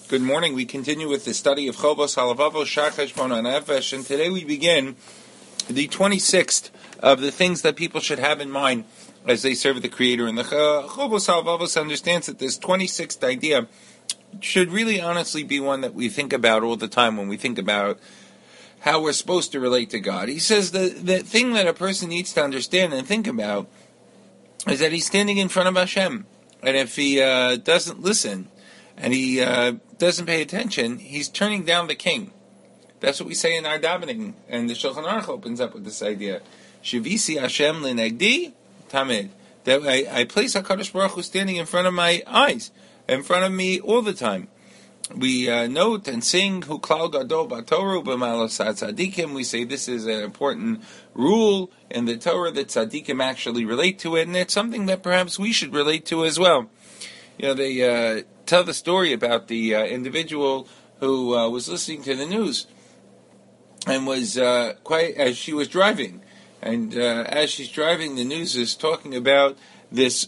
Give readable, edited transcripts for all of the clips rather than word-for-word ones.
Good morning. We continue with the study of Chovos Halavavos, Shar Cheshbon HaNefesh, and today we begin the 26th of the things that people should have in mind as they serve the Creator. And the Chovos Halavavos understands that this 26th idea should really honestly be one that we think about all the time when we think about how we're supposed to relate to God. He says the thing that a person needs to understand and think about is that he's standing in front of Hashem. And if he doesn't listen, and he doesn't pay attention, he's turning down the king. That's what we say in our davening, and the Shulchan Aruch opens up with this idea. Shivisi Hashem lenegdi tamid. That I place HaKadosh Baruch Hu standing in front of my eyes, in front of me all the time. We note and sing Hu Klal Gadol B'Torah B'Malos Tzadikim. We say this is an important rule in the Torah that tzadikim actually relate to it, and it's something that perhaps we should relate to as well. You know, they tell the story about the individual who was listening to the news and was quite as she was driving, and as she's driving, the news is talking about this,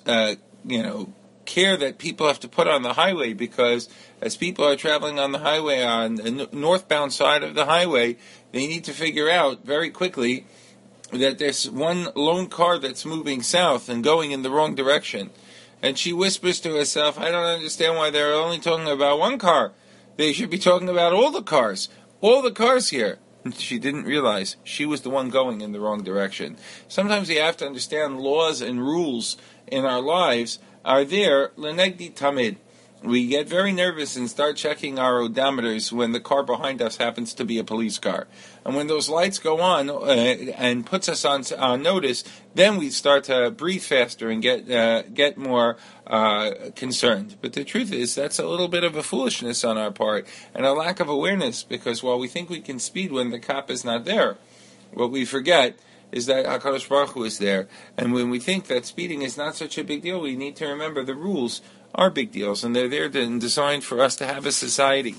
care that people have to put on the highway, because as people are traveling on the highway on the northbound side of the highway, they need to figure out very quickly that there's one lone car that's moving south and going in the wrong direction. And she whispers to herself, I don't understand why they're only talking about one car. They should be talking about all the cars here. And she didn't realize she was the one going in the wrong direction. Sometimes we have to understand laws and rules in our lives are there, lenegdi tamid. We get very nervous and start checking our odometers when the car behind us happens to be a police car. And when those lights go on and puts us on notice, then we start to breathe faster and get more concerned. But the truth is, that's a little bit of a foolishness on our part and a lack of awareness, because while we think we can speed when the cop is not there, what we forget is that HaKadosh Baruch Hu is there. And when we think that speeding is not such a big deal, we need to remember the rules are big deals, and they're there and designed for us to have a society.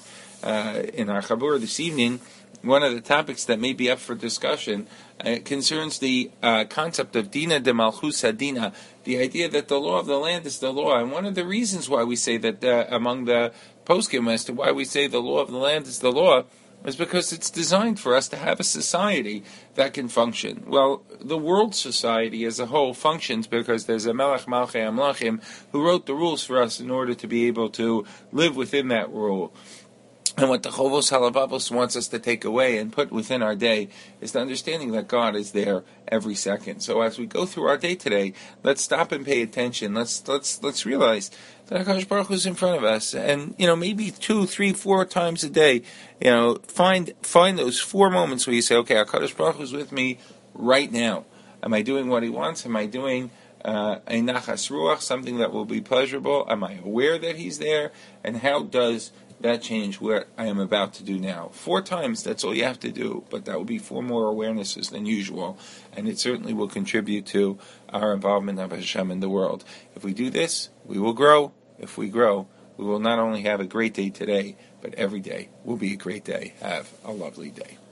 In our Chabur this evening, one of the topics that may be up for discussion concerns the concept of Dina de Malchus Hadina, the idea that the law of the land is the law. And one of the reasons why we say that among the poskim as to why we say the law of the land is the law is because it's designed for us to have a society that can function. Well, the world society as a whole functions because there's a Melech Malchei Amlachim who wrote the rules for us in order to be able to live within that rule. And what the Chovos Halavavos wants us to take away and put within our day is the understanding that God is there every second. So as we go through our day today, let's stop and pay attention. Let's realize that HaKadosh Baruch Hu is in front of us, and maybe 2, 3, 4 times a day, find those 4 moments where you say, okay, HaKadosh Baruch Hu is with me right now. Am I doing what He wants? Am I doing a nachas ruach, something that will be pleasurable? Am I aware that He's there? And how does that change what I am about to do now? 4 times, that's all you have to do, but that will be 4 more awarenesses than usual, and it certainly will contribute to our involvement of Hashem in the world. If we do this, we will grow. If we grow, we will not only have a great day today, but every day will be a great day. Have a lovely day.